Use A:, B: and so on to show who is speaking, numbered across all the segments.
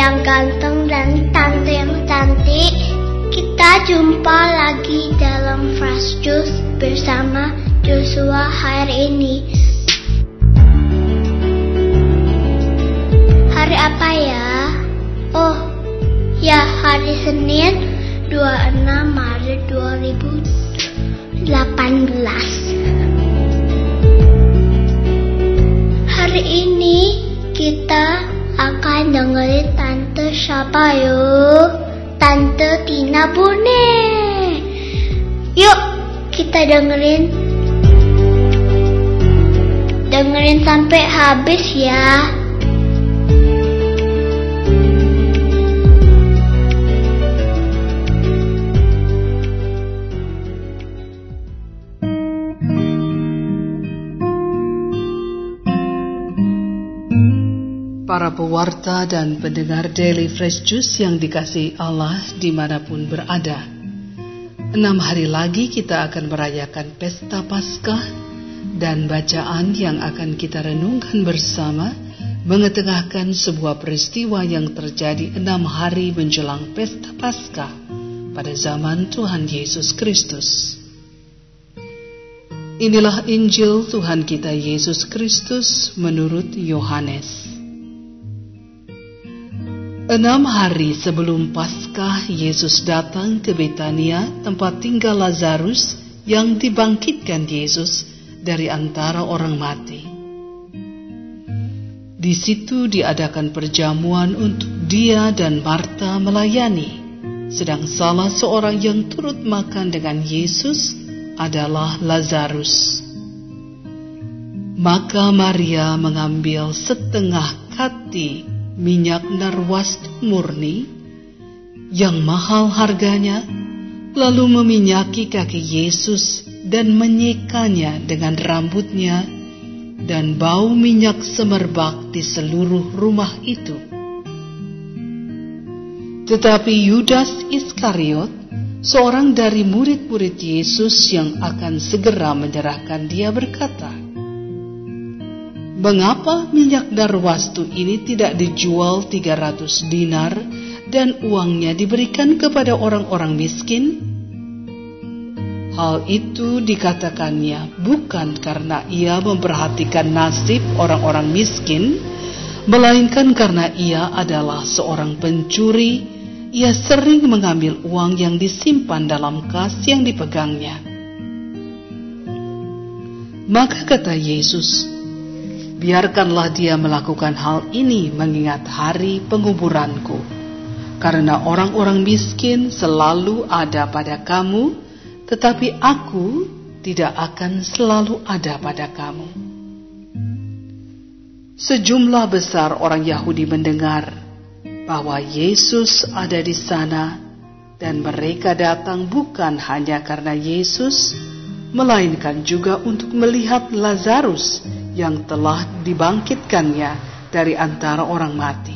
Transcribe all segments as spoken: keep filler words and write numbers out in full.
A: yang ganteng dan tante yang cantik. Kita jumpa lagi dalam Fresh Juice bersama Joshua hari ini. Hari apa ya? Oh, ya hari Senin dua puluh enam Maret dua ribu delapan belas. Hari ini kita akan dengerin Tante siapa yuk? Tante Tina Bune. Yuk kita dengerin Dengerin sampai habis ya.
B: Para pewarta dan pendengar Daily Fresh Juice yang dikasihi Allah dimanapun berada. Enam hari lagi kita akan merayakan Pesta Paskah, dan bacaan yang akan kita renungkan bersama mengetengahkan sebuah peristiwa yang terjadi enam hari menjelang Pesta Paskah pada zaman Tuhan Yesus Kristus. Inilah Injil Tuhan kita Yesus Kristus menurut Yohanes. Enam hari sebelum Paskah, Yesus datang ke Betania, tempat tinggal Lazarus yang dibangkitkan Yesus dari antara orang mati. Di situ diadakan perjamuan untuk dia dan Marta melayani, sedang salah seorang yang turut makan dengan Yesus adalah Lazarus. Maka Maria mengambil setengah kati minyak narwastu murni yang mahal harganya, lalu meminyaki kaki Yesus dan menyekanya dengan rambutnya, dan bau minyak semerbak di seluruh rumah itu. Tetapi Yudas Iskariot, seorang dari murid-murid Yesus yang akan segera menyerahkan dia, berkata, "Mengapa minyak narwastu ini tidak dijual tiga ratus dinar dan uangnya diberikan kepada orang-orang miskin?" Hal itu dikatakannya bukan karena ia memperhatikan nasib orang-orang miskin, melainkan karena ia adalah seorang pencuri. Ia sering mengambil uang yang disimpan dalam kas yang dipegangnya. Maka kata Yesus, "Biarkanlah dia melakukan hal ini mengingat hari penguburanku. Karena orang-orang miskin selalu ada pada kamu, tetapi aku tidak akan selalu ada pada kamu." Sejumlah besar orang Yahudi mendengar bahwa Yesus ada di sana, dan mereka datang bukan hanya karena Yesus, melainkan juga untuk melihat Lazarus yang telah dibangkitkannya dari antara orang mati.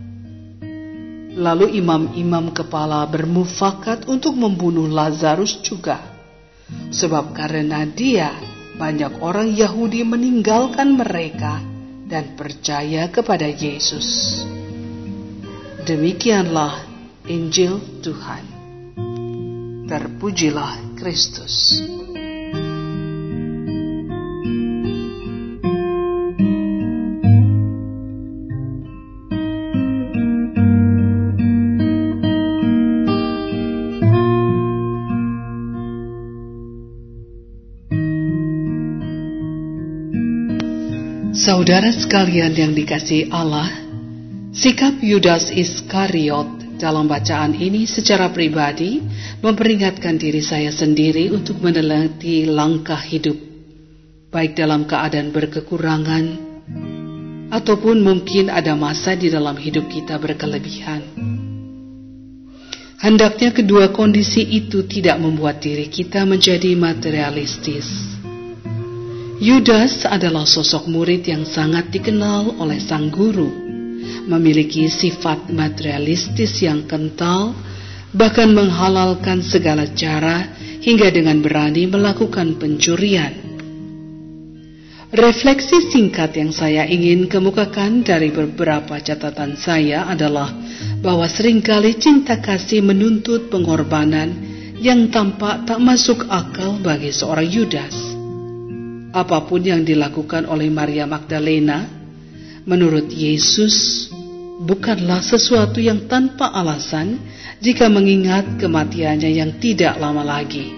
B: Lalu imam-imam kepala bermufakat untuk membunuh Lazarus juga, sebab karena dia banyak orang Yahudi meninggalkan mereka dan percaya kepada Yesus. Demikianlah Injil Tuhan. Terpujilah Kristus. Saudara sekalian yang dikasihi Allah, sikap Yudas Iskariot dalam bacaan ini secara pribadi memperingatkan diri saya sendiri untuk meneliti langkah hidup, baik dalam keadaan berkekurangan, ataupun mungkin ada masa di dalam hidup kita berkelebihan. Hendaknya kedua kondisi itu tidak membuat diri kita menjadi materialistis. Yudas adalah sosok murid yang sangat dikenal oleh sang guru, memiliki sifat materialistis yang kental, bahkan menghalalkan segala cara hingga dengan berani melakukan pencurian. Refleksi singkat yang saya ingin kemukakan dari beberapa catatan saya adalah bahwa seringkali cinta kasih menuntut pengorbanan yang tampak tak masuk akal bagi seorang Yudas. Apapun yang dilakukan oleh Maria Magdalena, menurut Yesus, bukanlah sesuatu yang tanpa alasan jika mengingat kematiannya yang tidak lama lagi.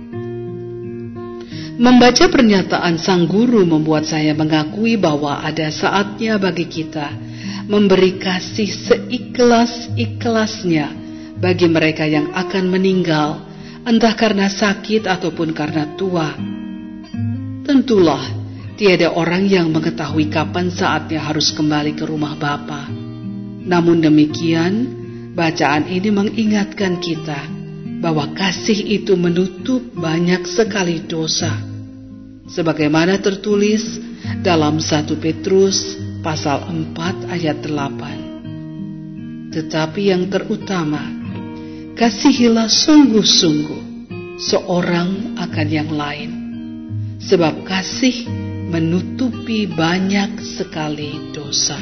B: Membaca pernyataan sang guru membuat saya mengakui bahwa ada saatnya bagi kita memberi kasih seikhlas-ikhlasnya bagi mereka yang akan meninggal, entah karena sakit ataupun karena tua. Tentulah tiada orang yang mengetahui kapan saatnya harus kembali ke rumah Bapa. Namun demikian, bacaan ini mengingatkan kita bahwa kasih itu menutup banyak sekali dosa, sebagaimana tertulis dalam satu Petrus pasal empat ayat delapan. Tetapi yang terutama, kasihilah sungguh-sungguh seorang akan yang lain, sebab kasih menutupi banyak sekali dosa.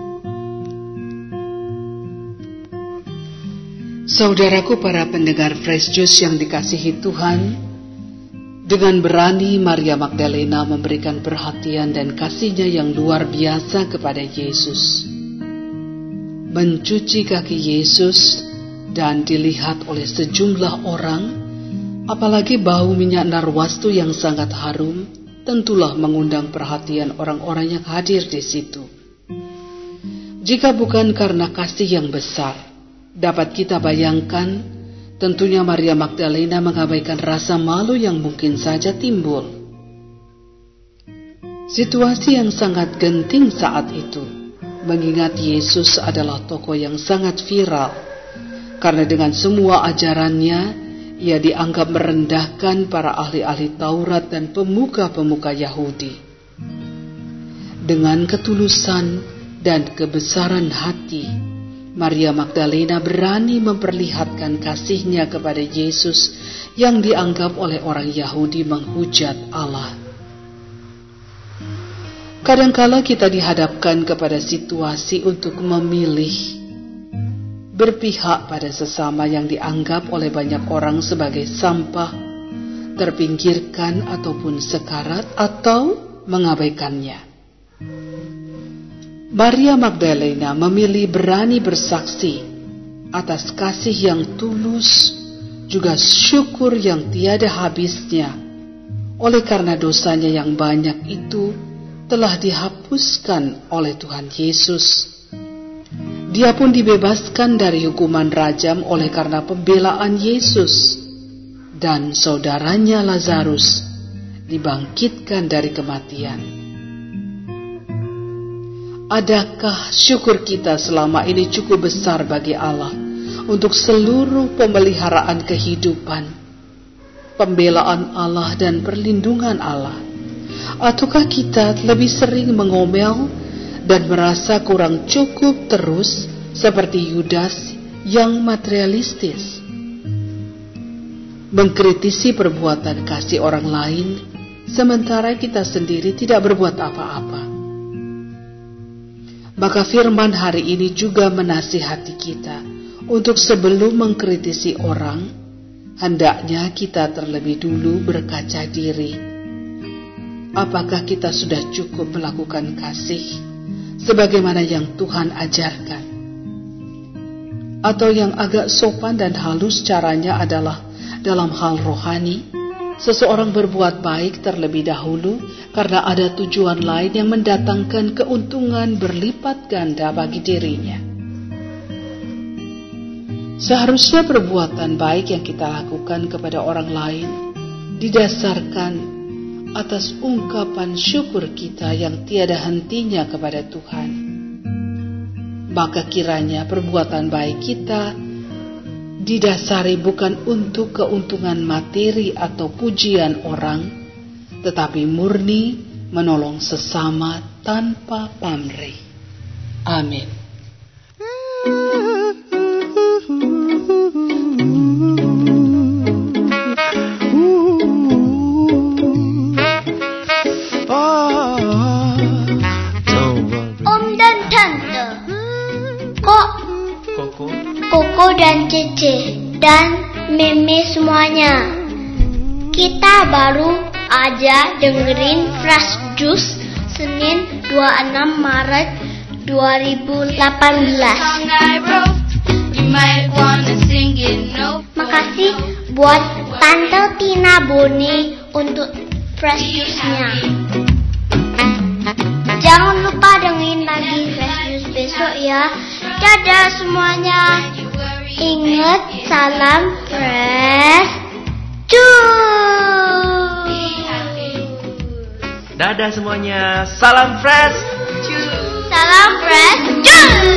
B: Saudaraku para pendengar Fresh Juice yang dikasihi Tuhan, dengan berani Maria Magdalena memberikan perhatian dan kasihnya yang luar biasa kepada Yesus. Mencuci kaki Yesus dan dilihat oleh sejumlah orang, apalagi bau minyak narwastu yang sangat harum, tentulah mengundang perhatian orang-orang yang hadir di situ. Jika bukan karena kasih yang besar, dapat kita bayangkan, tentunya Maria Magdalena mengabaikan rasa malu yang mungkin saja timbul. Situasi yang sangat genting saat itu, mengingat Yesus adalah tokoh yang sangat viral, karena dengan semua ajarannya, ia dianggap merendahkan para ahli-ahli Taurat dan pemuka-pemuka Yahudi. Dengan ketulusan dan kebesaran hati, Maria Magdalena berani memperlihatkan kasihnya kepada Yesus yang dianggap oleh orang Yahudi menghujat Allah. Kadangkala kita dihadapkan kepada situasi untuk memilih, berpihak pada sesama yang dianggap oleh banyak orang sebagai sampah, terpinggirkan ataupun sekarat, atau mengabaikannya. Maria Magdalena memilih berani bersaksi atas kasih yang tulus, juga syukur yang tiada habisnya, oleh karena dosanya yang banyak itu telah dihapuskan oleh Tuhan Yesus. Dia pun dibebaskan dari hukuman rajam oleh karena pembelaan Yesus, dan saudaranya Lazarus dibangkitkan dari kematian. Adakah syukur kita selama ini cukup besar bagi Allah untuk seluruh pemeliharaan kehidupan, pembelaan Allah dan perlindungan Allah? Ataukah kita lebih sering mengomel dan merasa kurang cukup terus seperti Yudas yang materialistis, mengkritisi perbuatan kasih orang lain sementara kita sendiri tidak berbuat apa-apa? Maka firman hari ini juga menasihati kita untuk sebelum mengkritisi orang, hendaknya kita terlebih dulu berkaca diri. Apakah kita sudah cukup melakukan kasih sebagaimana yang Tuhan ajarkan? Atau yang agak sopan dan halus caranya adalah dalam hal rohani, seseorang berbuat baik terlebih dahulu karena ada tujuan lain yang mendatangkan keuntungan berlipat ganda bagi dirinya. Seharusnya perbuatan baik yang kita lakukan kepada orang lain didasarkan atas ungkapan syukur kita yang tiada hentinya kepada Tuhan. Maka kiranya perbuatan baik kita didasari bukan untuk keuntungan materi atau pujian orang, tetapi murni menolong sesama tanpa pamrih. Amin.
C: Oh
A: dan meme semuanya. Kita baru aja dengerin Fresh Juice Senin dua puluh enam Maret dua ribu delapan belas. Makasih buat Tante Tina Boni untuk Fresh Juice-nya. Jangan lupa dengerin lagi Fresh Juice besok ya. Dadah semuanya. Ingat, salam Fresh Juice.
C: Dadah semuanya. Salam Fresh Juice.
A: Salam Fresh Juice.